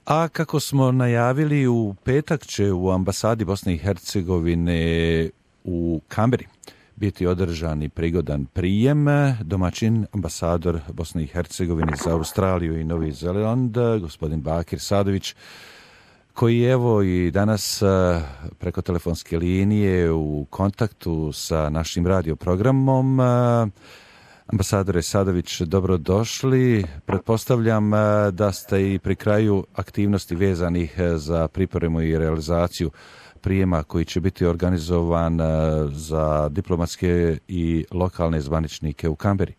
A kako smo najavili, u petak će u ambasadi Bosne i Hercegovine u Kamberi biti održan i prigodan prijem. Domaćin ambasador Bosne i Hercegovine za Australiju i Novi Zeland, gospodin Bakir Sadović, koji je evo i danas preko telefonske linije u kontaktu sa našim radioprogramom. Ambasadore Sadović, dobrodošli. Pretpostavljam da ste i pri kraju aktivnosti vezanih za pripremu i realizaciju prijema koji će biti organizovan za diplomatske i lokalne zvaničnike u Kamberi.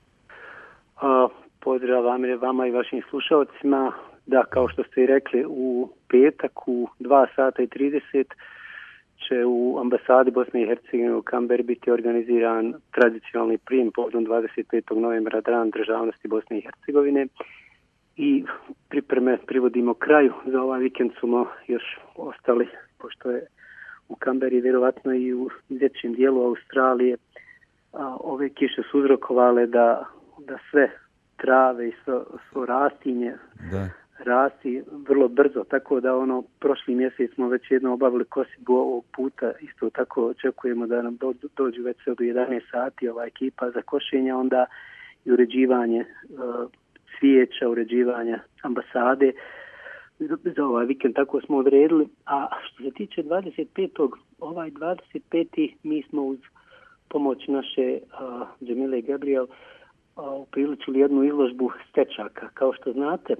Pozdrav vama i vašim slušalcima. Da, kao što ste i rekli, u petak u 2:30 će u ambasadi Bosne i Hercegovine u Kamberi biti organiziran tradicionalni prijem povodom 25. novembra, Dan državnosti Bosne i Hercegovine. I pripreme privodimo kraju. Za ovaj vikend smo još ostali, pošto je u Kamberi vjerovatno i u većem dijelu Australije ove kiše su uzrokovale da sve trave i svo rastinje rasti vrlo brzo, tako da prošli mjesec smo već jedno obavili kosidbu, ovog puta isto tako očekujemo da nam dođu već do 11 sati ova ekipa za košenje, onda i uređivanje cvijeća, uređivanje ambasade za ovaj vikend, tako smo odredili. A što se tiče 25. ovaj 25. mi smo uz pomoć naše Džemile Gabriel upriličili jednu izložbu stečaka. Kao što znate,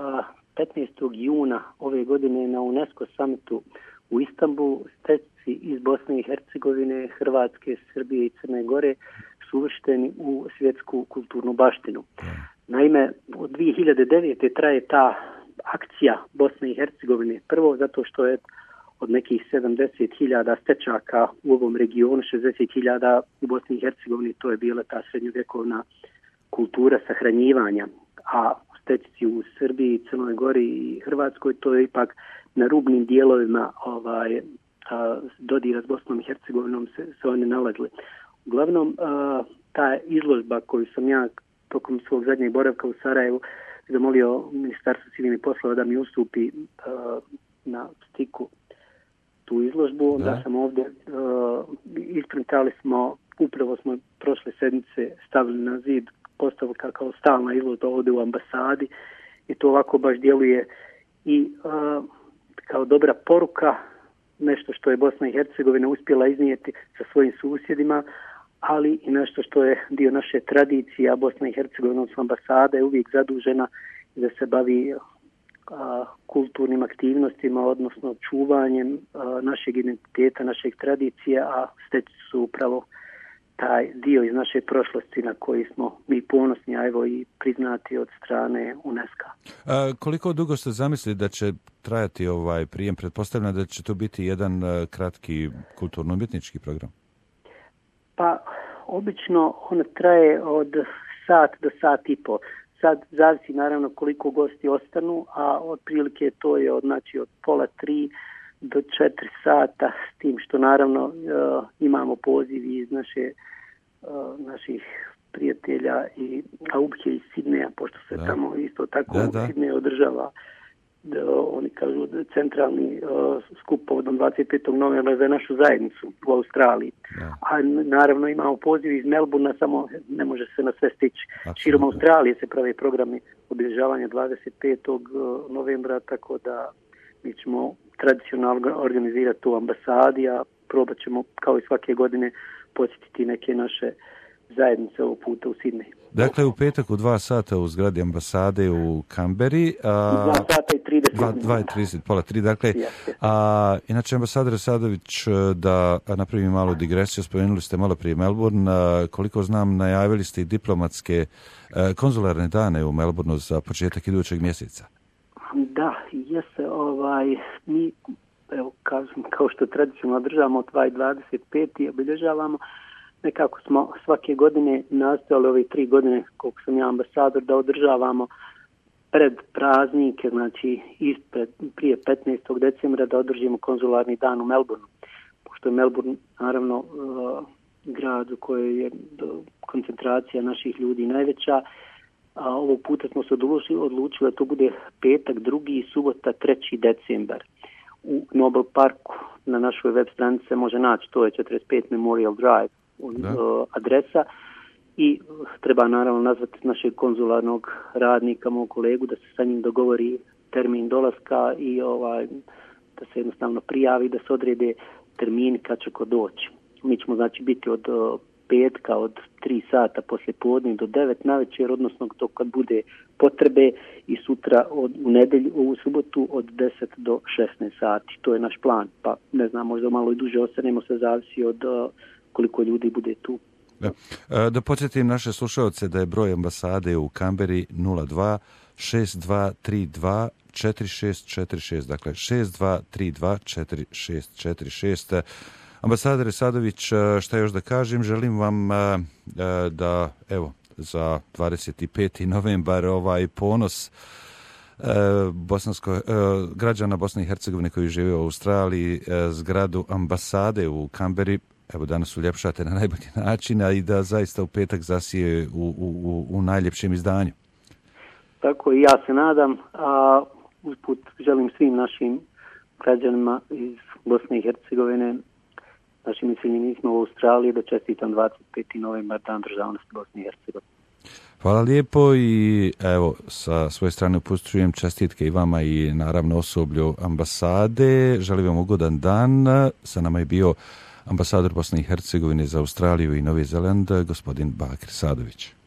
15. juna ove godine na UNESCO summitu u Istanbulu stečci iz Bosne i Hercegovine, Hrvatske, Srbije i Crne Gore su uvršteni u svjetsku kulturnu baštinu. Naime, od 2009. traje ta akcija Bosne i Hercegovine. Prvo zato što je od nekih 70.000 stečaka u ovom regionu, 60.000 u Bosni i Hercegovini, to je bila ta srednjovjekovna kultura sahranjivanja, a stečci u Srbiji, Crnoj Gori i Hrvatskoj, to je ipak na rubnim dijelovima dodira s Bosnom i Hercegovinom se oni nalazili. Uglavnom, ta izložba koju sam ja tokom svog zadnjeg boravka u Sarajevu zamolio Ministarstvo civilnih poslova da mi ustupi na stiku tu izložbu, onda sam ovdje isprintali smo, upravo smo prošle sedmice stavili na zid postavka kao stalna izložba ovdje u ambasadi i to ovako baš djeluje i kao dobra poruka, nešto što je Bosna i Hercegovina uspjela iznijeti sa svojim susjedima, ali i nešto što je dio naše tradicije, a Bosna i Hercegovina s ambasada je uvijek zadužena da se bavi kulturnim aktivnostima, odnosno čuvanjem našeg identiteta, našeg tradicije, a stečci su upravo taj dio iz naše prošlosti na koji smo mi ponosni, a evo i priznati od strane UNESCO-a. Koliko dugo ste zamislili da će trajati ovaj prijem? Pretpostavljam da će to biti jedan kratki kulturno-umjetnički program. Pa, obično on traje od sat do sat i po. Sad zavisi naravno koliko gosti ostanu, a otprilike to je od 2:30 do 4 sata, s tim što naravno imamo poziv iz naših prijatelja i Aubke iz Sidneja, pošto se tamo isto tako u Sidneju održava oni kažu centralni skup povodom 25. novembra za našu zajednicu u Australiji. A naravno imamo poziv iz Melbourna, samo ne može se na sve stići. Širom Australije se prave programi obilježavanja 25. novembra, tako da mi ćemo tradicionalno organizirati u ambasadi, a probat ćemo kao i svake godine posjetiti neke naše zajednice ovog puta u Sidneju. Dakle, u petak u 2 sata u zgradi ambasade u Kamberi. 2:30, pola 3. Dakle, inače, ambasador Sadović, da napravim malu digresiju, spomenuli ste malo prije Melbourne. Koliko znam, najavili ste i diplomatske konzularne dane u Melbourneu za početak idućeg mjeseca. Da, mi, evo, kao što tradicionalno održavamo 25. obilježavamo, nekako smo svake godine nastojali ove 3 godine koliko sam ja ambasador da održavamo pred praznike, znači prije 15. decembra da održimo konzularni dan u Melbourneu. Pošto je Melbourne naravno grad u kojoj je koncentracija naših ljudi najveća, a ovog puta smo se odlučili da to bude petak 2. i subota 3. decembar. U Nobel parku na našoj web stranici se može naći, to je 45 Memorial Drive adresa i treba naravno nazvati našeg konzularnog radnika, mog kolegu, da se sa njim dogovori termin dolaska i da se jednostavno prijavi, da se odrede termini kad će ko doći. Mi ćemo znači biti od petka od 3 sata poslije podne do 9 navečer, odnosno to kad bude potrebe, i sutra u nedjelju, u subotu od 10 do 16 sati. To je naš plan, pa ne znam, možda malo i duže ostanemo, sve zavisi od koliko ljudi bude tu. Da podsjetim naše slušalce da je broj ambasade u Kamberi 02 6232 4646, dakle 6232 4646. Ambasadore Sadović, šta još da kažem, želim vam da, evo, za 25. novembar ponos građana Bosne i Hercegovine koji žive u Australiji, zgradu ambasade u Kamberi, evo danas uljepšate na najbolji način, a i da zaista u petak zasije u najljepšem izdanju. Tako i ja se nadam, a usput želim svim našim građanima iz Bosne i Hercegovine, našim iseljenicima u Australiji, da čestitam 25. novembar, Dan državnosti Bosne i Hercegovine. Hvala lijepo i evo sa svoje strane upućujem čestitke i vama i naravno osoblju ambasade. Želim vam ugodan dan. Sa nama je bio ambasador Bosne i Hercegovine za Australiju i Novi Zeland, gospodin Bakir Sadović.